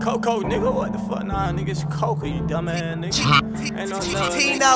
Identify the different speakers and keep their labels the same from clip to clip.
Speaker 1: Coco, nigga, what the fuck? Nah, nigga, it's Coco, you dumbass nigga. Ain't no love, nigga. No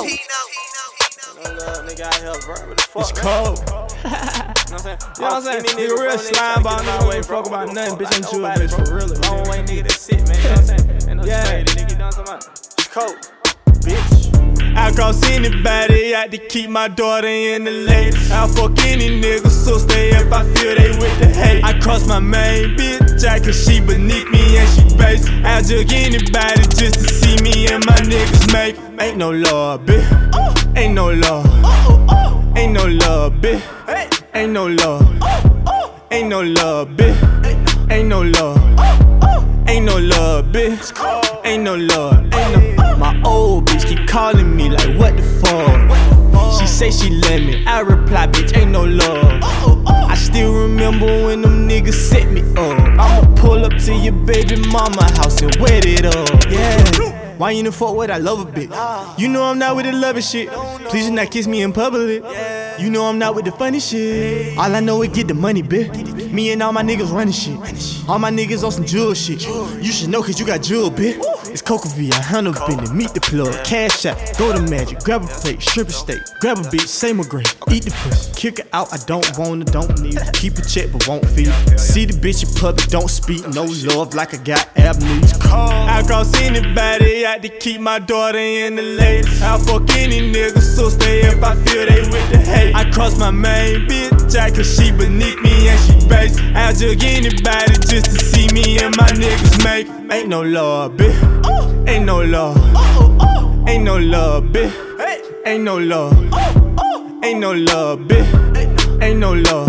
Speaker 1: love, nigga, out here, bro. What the fuck? It's cold. You know what I'm saying? Nigga, real slime ball, nigga, ain't fuck about nothing, bitch. Ain't you a bitch, for real. Long way, nigga, that's it, man. You know what I'm saying? Ain't no shady, nigga, you know what I'm talking about? It's cold, bitch. I cross anybody, I had to keep my daughter in the lane. I fuck any nigga, so stay if I feel they with the hate. I cross my main bitch out cause she beneath me and she base. I jug anybody just to see me and my niggas make. Ain't no love, bitch. Ain't no love. Ain't no love, bitch. Ain't no love. Ain't no love, bitch. Ain't no love. Ain't no love, bitch. Ain't no love. Ain't no. My old bitch keep calling me like what the fuck. She say she love me, I reply bitch ain't no love. I still remember when them niggas set me up. I'ma pull up to your baby mama house and wet it up. Yeah. Why you in the fuck with I love a bitch? You know I'm not with the loving shit. Please do not kiss me in public. You know I'm not with the funny shit. All I know is get the money, bitch. Me and all my niggas running shit. All my niggas on some jewel shit. You should know cause you got jewel, bitch. It's Coco V, I handle business, meet the plug, cash out, go to Magic, grab a plate, strip a steak, grab a bitch, say my grade, eat the pussy, kick her out, I don't want her, don't need her, keep a check but won't feed her. See the bitch in public, don't speak, no love like I got amnesia. I cross anybody, I had to keep my daughter in the lane. I fuck any nigga, so stay if I feel they with the hate. I cross my main bitch out cause she beneath me and she base. I jug anybody just to see me and my niggas make. Ain't no love, bitch. Ain't no love. Ain't no love, bitch. Ain't no love. Ain't no love, bitch. Ain't no love.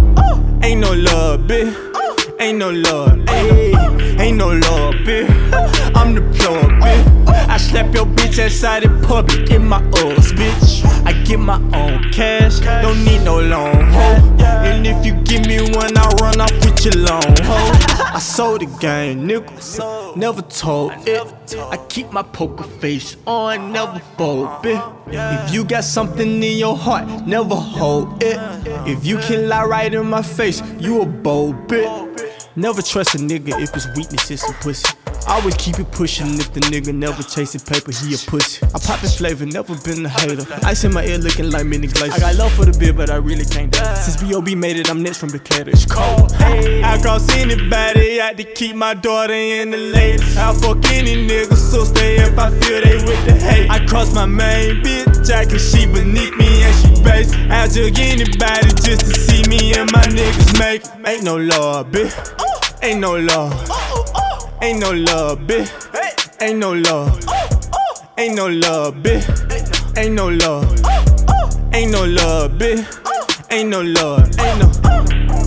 Speaker 1: Ain't no love, bitch. Ain't no love. Ain't no love, bitch. I'm the plug, bitch. I slap your bitch outside in public in my Uggs, bitch. I get my own cash, don't need no loan, ho. And if you give me one, I'll run off with your loan, ho. I sold the game, nigga, never told it. I keep my poker face on, never fold, bitch. If you got something in your heart, never hold it. If you can lie right in my face, you a bold bitch. Never trust a nigga if his weakness is some pussy. Always keep it pushing if the nigga never chasing paper, he a pussy. I poppin' flavor, never been a hater. Ice in my ear looking like mini glacier. I got love for the beer, but I really can't die. Since B.O.B. made it, I'm next from Decatur. It's cold. I cross anybody, I had to keep my daughter in the lane. I fuck any nigga, so stay if I feel they with the hate. I cross my main bitch out cause she beneath me and she base. I jug anybody just to see me and my niggas make. Ain't no love, bitch. Ain't no love. Ain't no love, bitch. Ain't no love. Ain't no love, bitch. Ain't no love. Ain't no love, bitch. Ain't no love. Ain't no.